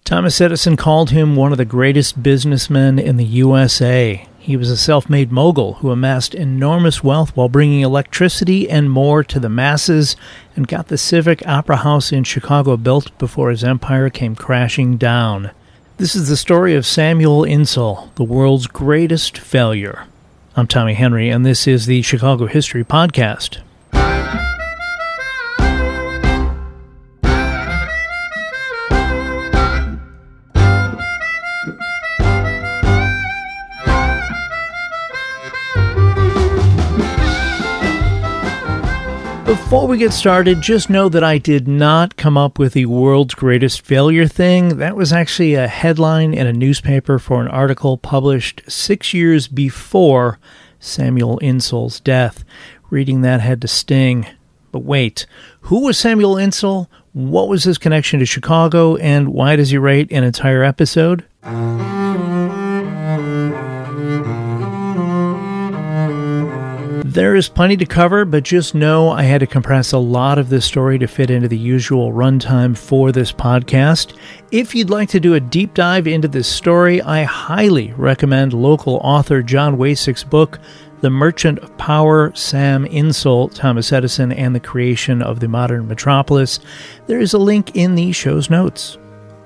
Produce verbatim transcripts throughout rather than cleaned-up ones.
Thomas Edison called him one of the greatest businessmen in the U S A. He was a self-made mogul who amassed enormous wealth while bringing electricity and more to the masses and got the Civic Opera House in Chicago built before his empire came crashing down. This is the story of Samuel Insull, the world's greatest failure. I'm Tommy Henry, and this is the Chicago History Podcast. Before we get started, just know that I did not come up with the world's greatest failure thing. That was actually a headline in a newspaper for an article published six years before Samuel Insull's death. Reading that had to sting. But wait, who was Samuel Insull? What was his connection to Chicago? And why does he rate an entire episode? There is plenty to cover, but just know I had to compress a lot of this story to fit into the usual runtime for this podcast. If you'd like to do a deep dive into this story, I highly recommend local author John Wasick's book, The Merchant of Power, Sam Insull, Thomas Edison, and the Creation of the Modern Metropolis. There is a link in the show's notes.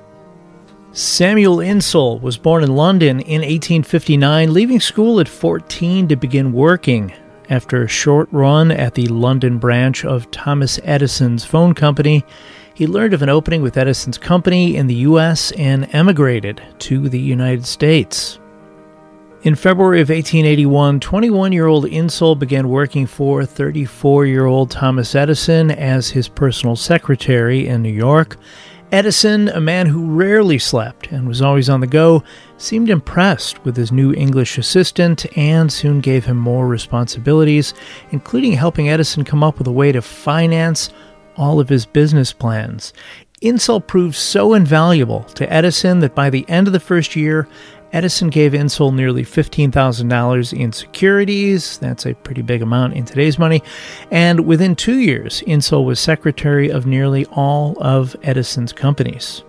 Samuel Insull was born in London in eighteen fifty-nine, leaving school at fourteen to begin working. After a short run at the London branch of Thomas Edison's phone company, he learned of an opening with Edison's company in the U S and emigrated to the United States. In February of eighteen eighty-one, twenty-one-year-old Insull began working for thirty-four-year-old Thomas Edison as his personal secretary in New York. Edison, a man who rarely slept and was always on the go, seemed impressed with his new English assistant and soon gave him more responsibilities, including helping Edison come up with a way to finance all of his business plans. Insull proved so invaluable to Edison that by the end of the first year, Edison gave Insull nearly fifteen thousand dollars in securities. That's a pretty big amount in today's money. And within two years, Insull was secretary of nearly all of Edison's companies.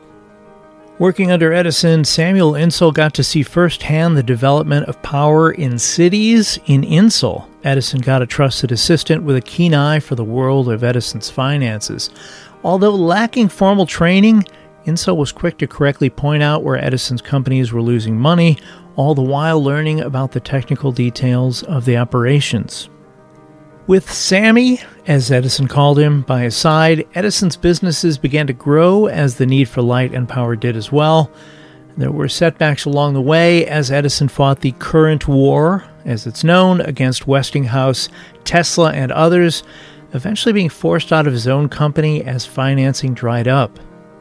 Working under Edison, Samuel Insull got to see firsthand the development of power in cities. In Insull, Edison got a trusted assistant with a keen eye for the world of Edison's finances. Although lacking formal training, Insull was quick to correctly point out where Edison's companies were losing money, all the while learning about the technical details of the operations. With Sammy, as Edison called him, by his side, Edison's businesses began to grow as the need for light and power did as well. There were setbacks along the way as Edison fought the current war, as it's known, against Westinghouse, Tesla, and others, eventually being forced out of his own company as financing dried up.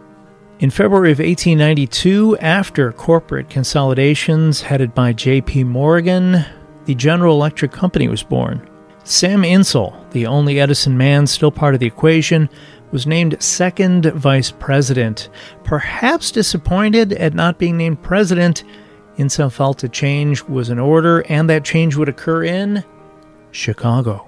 In February of eighteen ninety-two, after corporate consolidations headed by J P Morgan, the General Electric Company was born. Sam Insull, the only Edison man still part of the equation, was named second vice president. Perhaps disappointed at not being named president, Insull felt a change was in order, and that change would occur in Chicago.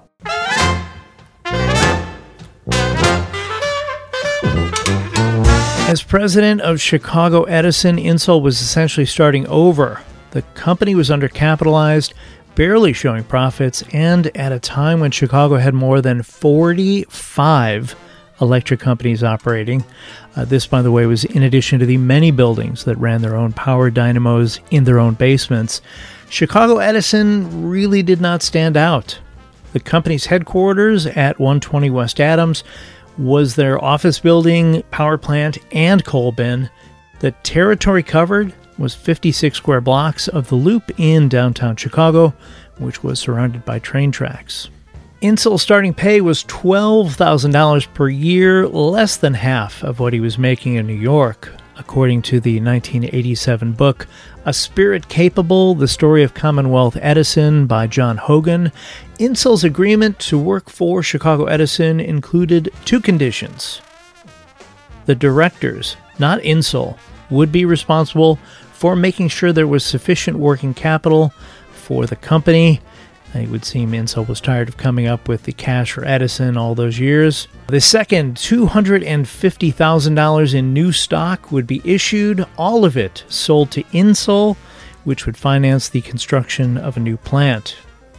As president of Chicago Edison, Insull was essentially starting over. The company was undercapitalized, barely showing profits, and at a time when Chicago had more than forty-five electric companies operating. Uh, this, by the way, was in addition to the many buildings that ran their own power dynamos in their own basements. Chicago Edison really did not stand out. The company's headquarters at one twenty West Adams was their office building, power plant, and coal bin. The territory covered was fifty-six square blocks of the Loop in downtown Chicago, which was surrounded by train tracks. Insull's starting pay was twelve thousand dollars per year, less than half of what he was making in New York. According to the nineteen eighty-seven book, A Spirit Capable, The Story of Commonwealth Edison by John Hogan, Insull's agreement to work for Chicago Edison included two conditions. The directors, not Insull, would be responsible for making sure there was sufficient working capital for the company. It would seem Insull was tired of coming up with the cash for Edison all those years. The second, two hundred fifty thousand dollars in new stock would be issued, all of it sold to Insull, which would finance the construction of a new plant.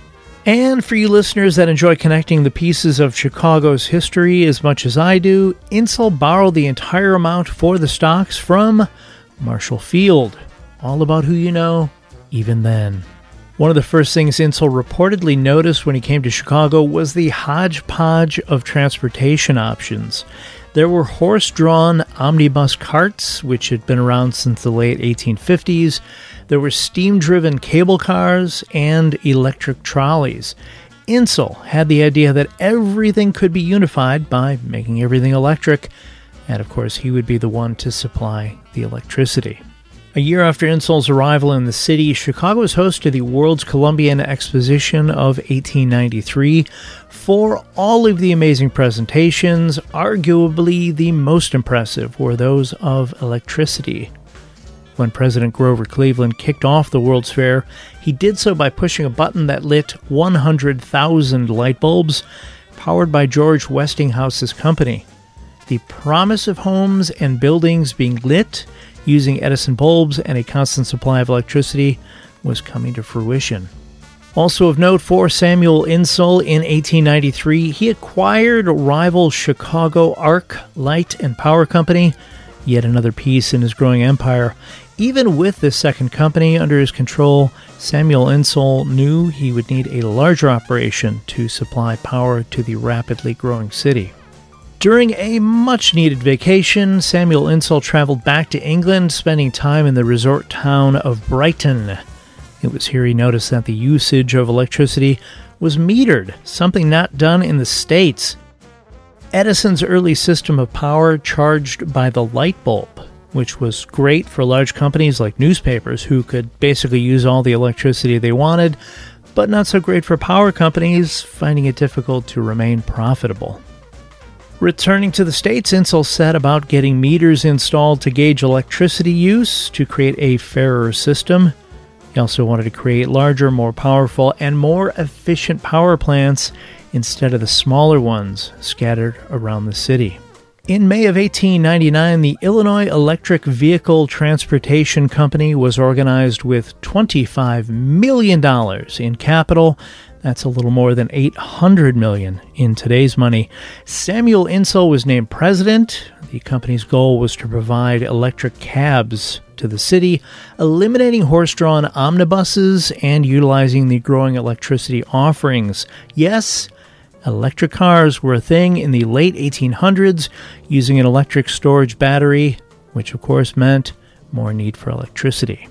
And for you listeners that enjoy connecting the pieces of Chicago's history as much as I do, Insull borrowed the entire amount for the stocks from Marshall Field. All about who you know, even then. One of the first things Insull reportedly noticed when he came to Chicago was the hodgepodge of transportation options. There were horse-drawn omnibus carts, which had been around since the late eighteen fifties. There were steam-driven cable cars and electric trolleys. Insull had the idea that everything could be unified by making everything electric, and of course he would be the one to supply the electricity. A year after Insull's arrival in the city, Chicago was host to the World's Columbian Exposition of eighteen ninety-three. For all of the amazing presentations, arguably the most impressive were those of electricity. When President Grover Cleveland kicked off the World's Fair, he did so by pushing a button that lit one hundred thousand light bulbs, powered by George Westinghouse's company. The promise of homes and buildings being lit using Edison bulbs and a constant supply of electricity was coming to fruition. Also of note for Samuel Insull, in eighteen ninety-three, he acquired rival Chicago Arc Light and Power Company, yet another piece in his growing empire. Even with this second company under his control, Samuel Insull knew he would need a larger operation to supply power to the rapidly growing city. During a much-needed vacation, Samuel Insull traveled back to England, spending time in the resort town of Brighton. It was here he noticed that the usage of electricity was metered, something not done in the States. Edison's early system of power charged by the light bulb, which was great for large companies like newspapers who could basically use all the electricity they wanted, but not so great for power companies, finding it difficult to remain profitable. Returning to the States, Insull set about getting meters installed to gauge electricity use to create a fairer system. He also wanted to create larger, more powerful, and more efficient power plants instead of the smaller ones scattered around the city. In May of eighteen ninety-nine, the Illinois Electric Vehicle Transportation Company was organized with twenty-five million dollars in capital. That's a little more than eight hundred million dollars in today's money. Samuel Insull was named president. The company's goal was to provide electric cabs to the city, eliminating horse-drawn omnibuses and utilizing the growing electricity offerings. Yes, electric cars were a thing in the late eighteen hundreds, using an electric storage battery, which of course meant more need for electricity.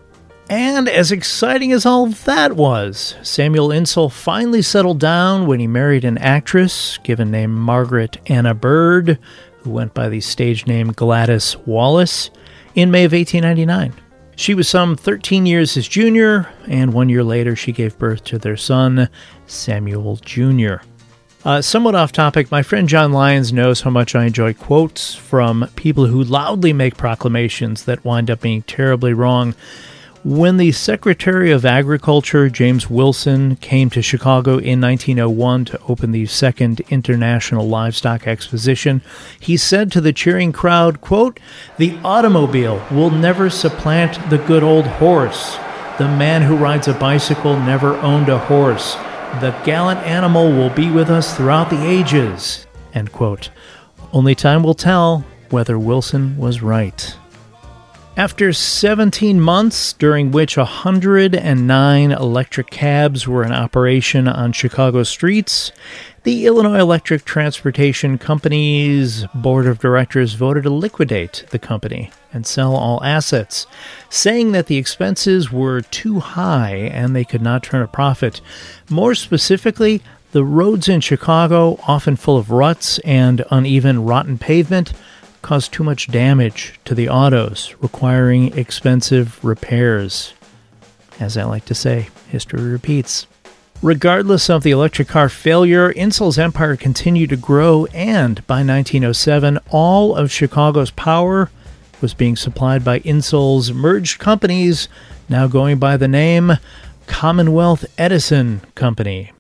And as exciting as all of that was, Samuel Insull finally settled down when he married an actress given name Margaret Anna Bird, who went by the stage name Gladys Wallace, in May of eighteen ninety-nine. She was some thirteen years his junior, and one year later she gave birth to their son, Samuel Junior Uh, somewhat off topic, my friend John Lyons knows how much I enjoy quotes from people who loudly make proclamations that wind up being terribly wrong. When the Secretary of Agriculture, James Wilson, came to Chicago in nineteen oh one to open the Second International Livestock Exposition, he said to the cheering crowd, quote, "The automobile will never supplant the good old horse. The man who rides a bicycle never owned a horse. The gallant animal will be with us throughout the ages." End quote. Only time will tell whether Wilson was right. After seventeen months, during which one hundred nine electric cabs were in operation on Chicago streets, the Illinois Electric Transportation Company's board of directors voted to liquidate the company and sell all assets, saying that the expenses were too high and they could not turn a profit. More specifically, the roads in Chicago, often full of ruts and uneven, rotten pavement, caused too much damage to the autos, requiring expensive repairs. As I like to say, history repeats. Regardless of the electric car failure, Insull's empire continued to grow, and by nineteen oh seven, all of Chicago's power was being supplied by Insull's merged companies, now going by the name Commonwealth Edison Company.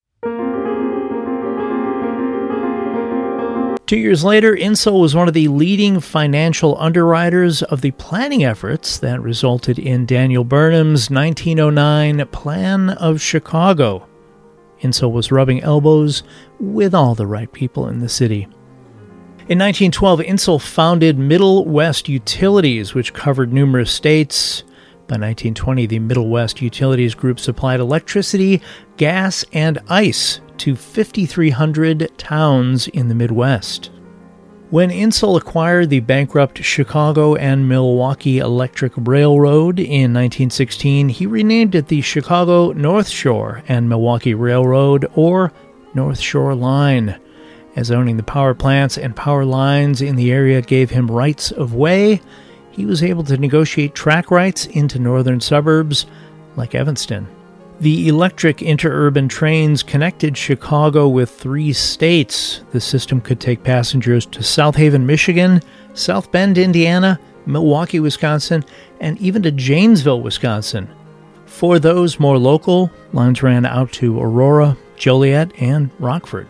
Two years later, Insull was one of the leading financial underwriters of the planning efforts that resulted in Daniel Burnham's nineteen oh nine Plan of Chicago. Insull was rubbing elbows with all the right people in the city. In nineteen twelve, Insull founded Middle West Utilities, which covered numerous states. By nineteen twenty, the Middle West Utilities Group supplied electricity, gas, and ice to five thousand three hundred towns in the Midwest. When Insull acquired the bankrupt Chicago and Milwaukee Electric Railroad in nineteen sixteen, he renamed it the Chicago North Shore and Milwaukee Railroad, or North Shore Line. As owning the power plants and power lines in the area gave him rights of way, he was able to negotiate track rights into northern suburbs like Evanston. The electric interurban trains connected Chicago with three states. The system could take passengers to South Haven, Michigan, South Bend, Indiana, Milwaukee, Wisconsin, and even to Janesville, Wisconsin. For those more local, lines ran out to Aurora, Joliet, and Rockford.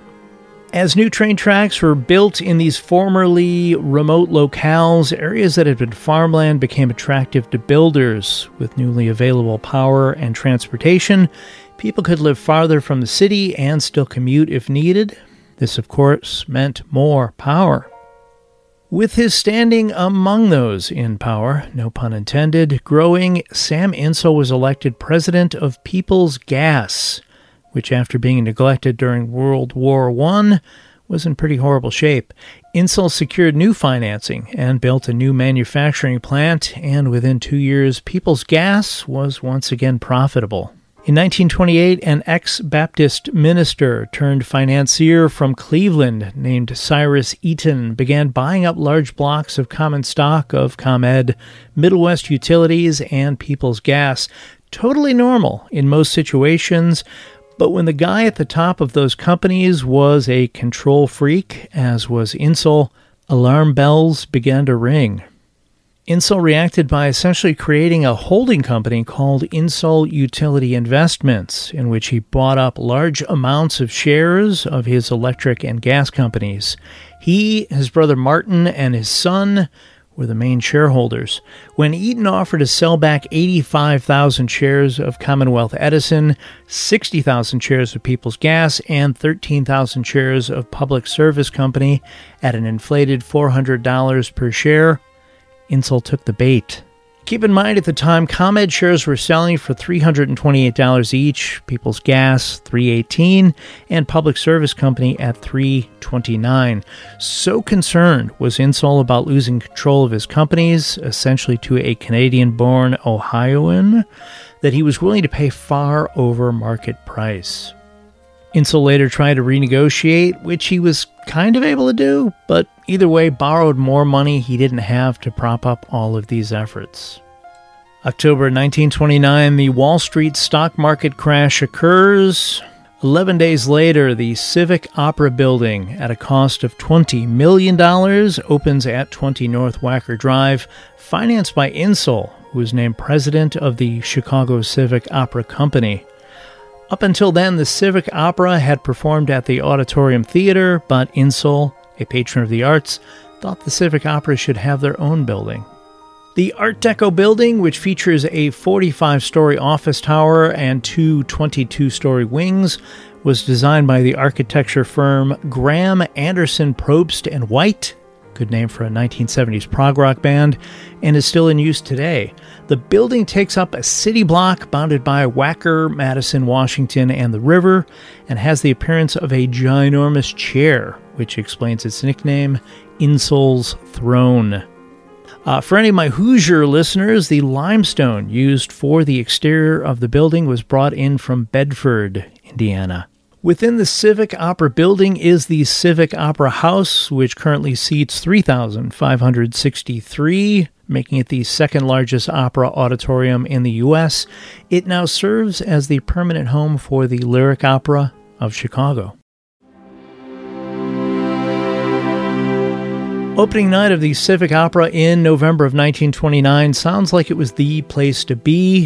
As new train tracks were built in these formerly remote locales, areas that had been farmland became attractive to builders. With newly available power and transportation, people could live farther from the city and still commute if needed. This, of course, meant more power. With his standing among those in power, no pun intended, growing, Sam Insull was elected president of Peoples Gas, which after being neglected during World War One was in pretty horrible shape. Insull secured new financing and built a new manufacturing plant, and within two years, Peoples Gas was once again profitable. In nineteen twenty-eight, an ex-Baptist minister turned financier from Cleveland named Cyrus Eaton began buying up large blocks of common stock of ComEd, Middle West Utilities, and Peoples Gas. Totally normal in most situations, but when the guy at the top of those companies was a control freak, as was Insull, alarm bells began to ring. Insull reacted by essentially creating a holding company called Insull Utility Investments, in which he bought up large amounts of shares of his electric and gas companies. He, his brother Martin, and his son were the main shareholders. When Eaton offered to sell back eighty-five thousand shares of Commonwealth Edison, sixty thousand shares of Peoples Gas, and thirteen thousand shares of Public Service Company at an inflated four hundred dollars per share, Insull took the bait. Keep in mind, at the time, ComEd shares were selling for three hundred twenty-eight dollars each, Peoples Gas three hundred eighteen dollars, and Public Service Company at three hundred twenty-nine dollars. So concerned was Insull about losing control of his companies, essentially to a Canadian-born Ohioan, that he was willing to pay far over market price. Insull later tried to renegotiate, which he was kind of able to do, but either way borrowed more money he didn't have to prop up all of these efforts. October nineteen twenty-nine, the Wall Street stock market crash occurs. Eleven days later, the Civic Opera Building, at a cost of twenty million dollars, opens at twenty North Wacker Drive, financed by Insull, who was named president of the Chicago Civic Opera Company. Up until then, the Civic Opera had performed at the Auditorium Theater, but Insull, a patron of the arts, thought the Civic Opera should have their own building. The Art Deco building, which features a forty-five story office tower and two twenty-two story wings, was designed by the architecture firm Graham Anderson Probst and White, good name for a nineteen seventies prog rock band, and is still in use today. The building takes up a city block bounded by Wacker, Madison, Washington, and the river, and has the appearance of a ginormous chair, which explains its nickname, Insull's Throne. Uh, for any of my Hoosier listeners, the limestone used for the exterior of the building was brought in from Bedford, Indiana. Within the Civic Opera building is the Civic Opera House, which currently seats three thousand five hundred sixty-three, making it the second largest opera auditorium in the U S. It now serves as the permanent home for the Lyric Opera of Chicago. Opening night of the Civic Opera in November of nineteen twenty-nine sounds like it was the place to be.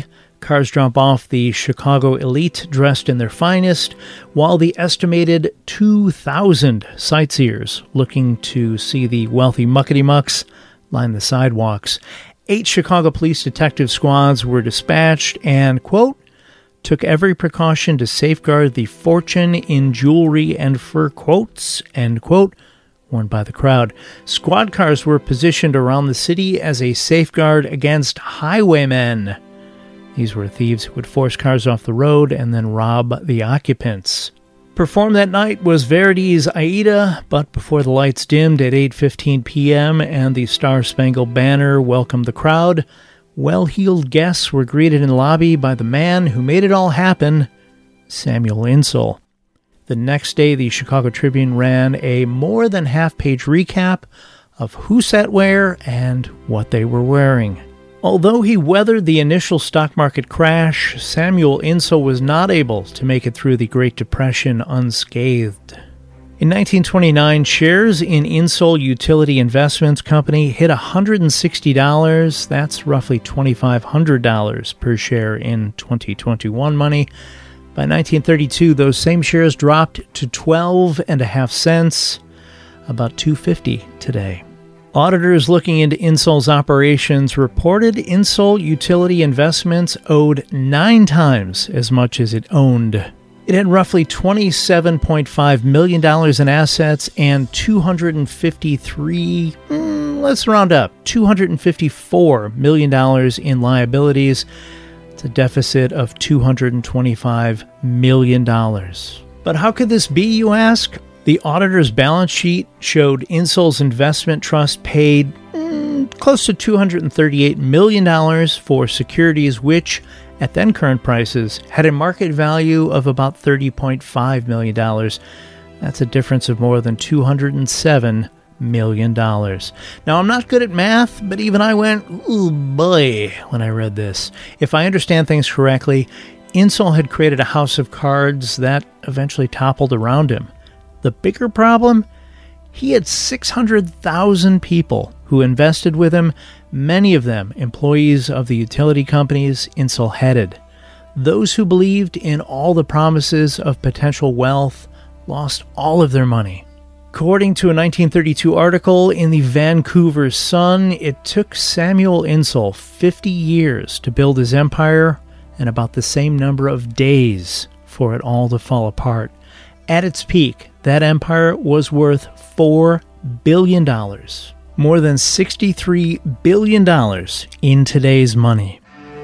Cars drop off the Chicago elite dressed in their finest, while the estimated two thousand sightseers looking to see the wealthy muckety-mucks line the sidewalks. Eight Chicago police detective squads were dispatched and, quote, took every precaution to safeguard the fortune in jewelry and fur quotes, end quote, worn by the crowd. Squad cars were positioned around the city as a safeguard against highwaymen. These were thieves who would force cars off the road and then rob the occupants. Performed that night was Verdi's Aida, but before the lights dimmed at eight fifteen p.m. and the Star-Spangled Banner welcomed the crowd, well-heeled guests were greeted in the lobby by the man who made it all happen, Samuel Insull. The next day, the Chicago Tribune ran a more than half-page recap of who sat where and what they were wearing. Although he weathered the initial stock market crash, Samuel Insull was not able to make it through the Great Depression unscathed. In nineteen twenty-nine, shares in Insull Utility Investments Company hit one hundred sixty dollars. That's roughly two thousand five hundred dollars per share in twenty twenty-one money. By nineteen thirty-two, those same shares dropped to twelve and a half cents, about two dollars and fifty cents today. Auditors looking into Insull's operations reported Insull Utility Investments owed nine times as much as it owned. It had roughly twenty-seven point five million dollars in assets and two hundred fifty-three, mm, let's round up, two hundred fifty-four million dollars in liabilities. It's a deficit of two hundred twenty-five million dollars. But how could this be, you ask? The auditor's balance sheet showed Insull's investment trust paid mm, close to two hundred thirty-eight million dollars for securities which, at then current prices, had a market value of about thirty point five million dollars. That's a difference of more than two hundred seven million dollars. Now, I'm not good at math, but even I went, ooh boy, when I read this. If I understand things correctly, Insull had created a house of cards that eventually toppled around him. The bigger problem? He had six hundred thousand people who invested with him, many of them employees of the utility companies Insull headed. Those who believed in all the promises of potential wealth lost all of their money. According to a nineteen thirty-two article in the Vancouver Sun, it took Samuel Insull fifty years to build his empire and about the same number of days for it all to fall apart. At its peak, that empire was worth four billion dollars, more than sixty-three billion dollars in today's money.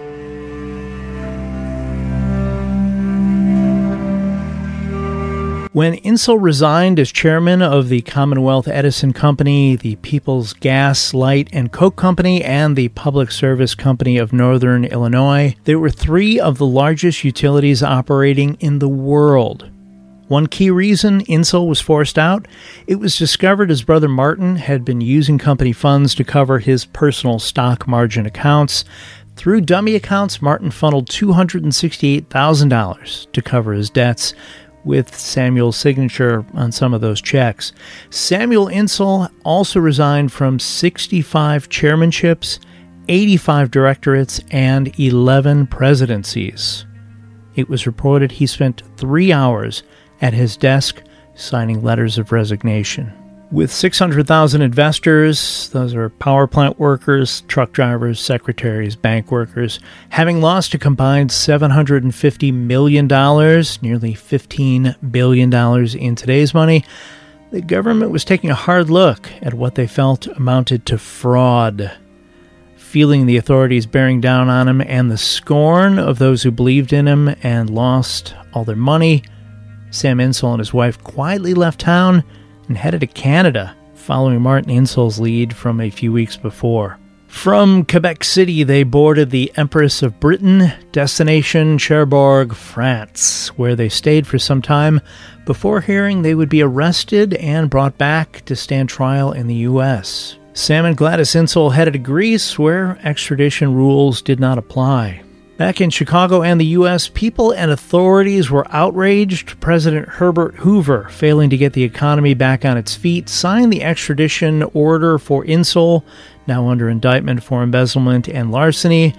When Insull resigned as chairman of the Commonwealth Edison Company, the People's Gas, Light, and Coke Company, and the Public Service Company of Northern Illinois, there were three of the largest utilities operating in the world. One key reason Insull was forced out, it was discovered his brother Martin had been using company funds to cover his personal stock margin accounts. Through dummy accounts, Martin funneled two hundred sixty-eight thousand dollars to cover his debts, with Samuel's signature on some of those checks. Samuel Insull also resigned from sixty-five chairmanships, eighty-five directorates, and eleven presidencies. It was reported he spent three hours at his desk signing letters of resignation. With six hundred thousand investors, those are power plant workers, truck drivers, secretaries, bank workers, having lost a combined seven hundred fifty million dollars, nearly fifteen billion dollars in today's money, the government was taking a hard look at what they felt amounted to fraud. Feeling the authorities bearing down on him and the scorn of those who believed in him and lost all their money, Sam Insull and his wife quietly left town and headed to Canada, following Martin Insull's lead from a few weeks before. From Quebec City, they boarded the Empress of Britain, destination Cherbourg, France, where they stayed for some time before hearing they would be arrested and brought back to stand trial in the U S. Sam and Gladys Insull headed to Greece, where extradition rules did not apply. Back in Chicago and the U S, people and authorities were outraged. President Herbert Hoover, failing to get the economy back on its feet, signed the extradition order for Insull, now under indictment for embezzlement and larceny,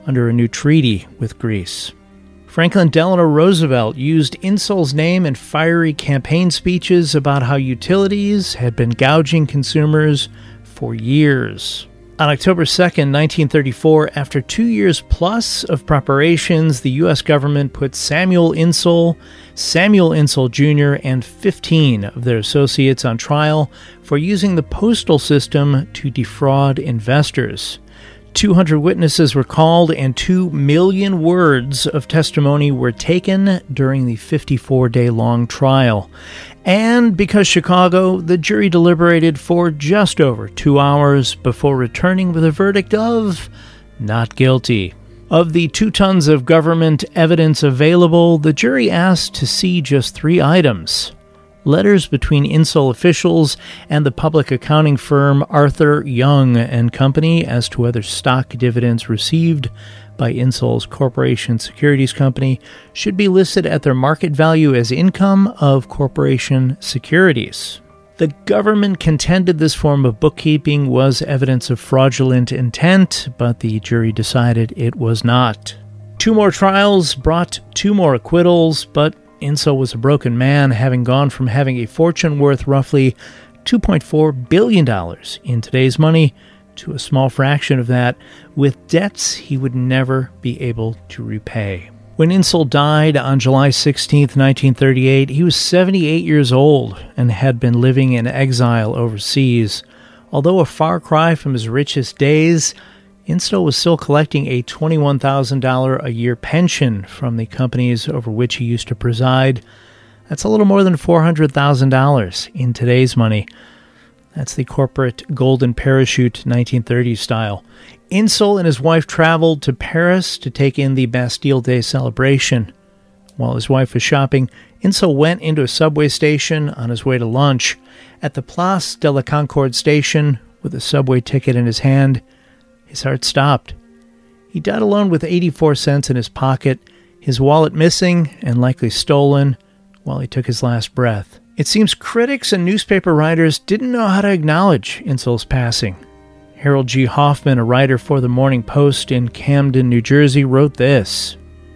under a new treaty with Greece. Franklin Delano Roosevelt used Insull's name in fiery campaign speeches about how utilities had been gouging consumers for years. On October second, nineteen thirty-four, after two years plus of preparations, the U S government put Samuel Insull, Samuel Insull Junior, and fifteen of their associates on trial for using the postal system to defraud investors. two hundred witnesses were called and two million words of testimony were taken during the fifty-four day long trial. And because Chicago, the jury deliberated for just over two hours before returning with a verdict of not guilty. Of the two tons of government evidence available, the jury asked to see just three items: letters between Insull officials and the public accounting firm Arthur Young and Company as to whether stock dividends received by Insull's Corporation Securities Company should be listed at their market value as income of corporation securities. The government contended this form of bookkeeping was evidence of fraudulent intent, but the jury decided it was not. Two more trials brought two more acquittals, but Insull was a broken man, having gone from having a fortune worth roughly two point four billion dollars in today's money to a small fraction of that, with debts he would never be able to repay. When Insull died on July sixteenth, nineteen thirty-eight, he was seventy-eight years old and had been living in exile overseas. Although a far cry from his richest days, Insull was still collecting a twenty-one thousand dollars a year pension from the companies over which he used to preside. That's a little more than four hundred thousand dollars in today's money. That's the corporate golden parachute nineteen thirties style. Insull and his wife traveled to Paris to take in the Bastille Day celebration. While his wife was shopping, Insull went into a subway station on his way to lunch. At the Place de la Concorde station, with a subway ticket in his hand, his heart stopped. He died alone with eighty-four cents in his pocket, his wallet missing and likely stolen, while he took his last breath. It seems critics and newspaper writers didn't know how to acknowledge Insull's passing. Harold G. Hoffman, a writer for the Morning Post in Camden, New Jersey, wrote this: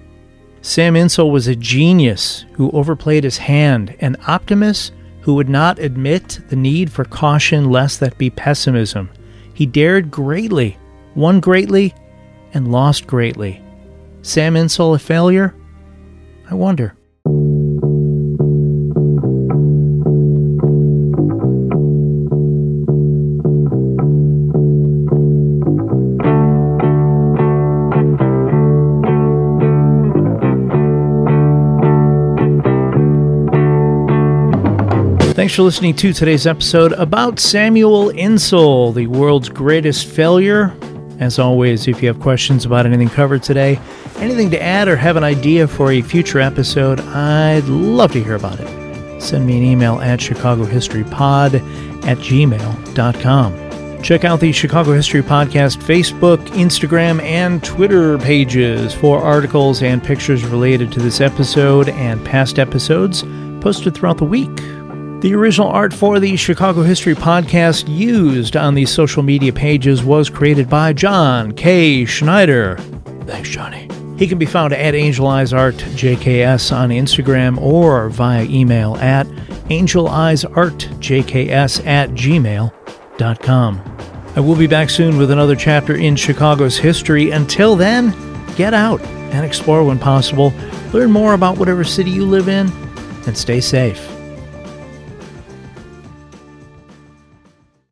Sam Insull was a genius who overplayed his hand, an optimist who would not admit the need for caution lest that be pessimism. He dared greatly, won greatly, and lost greatly. Sam Insull a failure? I wonder. Thanks for listening to today's episode about Samuel Insull, the world's greatest failure. As always, if you have questions about anything covered today, anything to add, or have an idea for a future episode, I'd love to hear about it. Send me an email at chicagohistorypod at gmail dot com. Check out the Chicago History Podcast Facebook, Instagram, and Twitter pages for articles and pictures related to this episode and past episodes posted throughout the week. The original art for the Chicago History Podcast used on these social media pages was created by John K. Schneider. Thanks, Johnny. He can be found at Angel Eyes Art J K S on Instagram or via email at angeleyesartjks at gmail dot com. I will be back soon with another chapter in Chicago's history. Until then, get out and explore when possible. Learn more about whatever city you live in, and stay safe.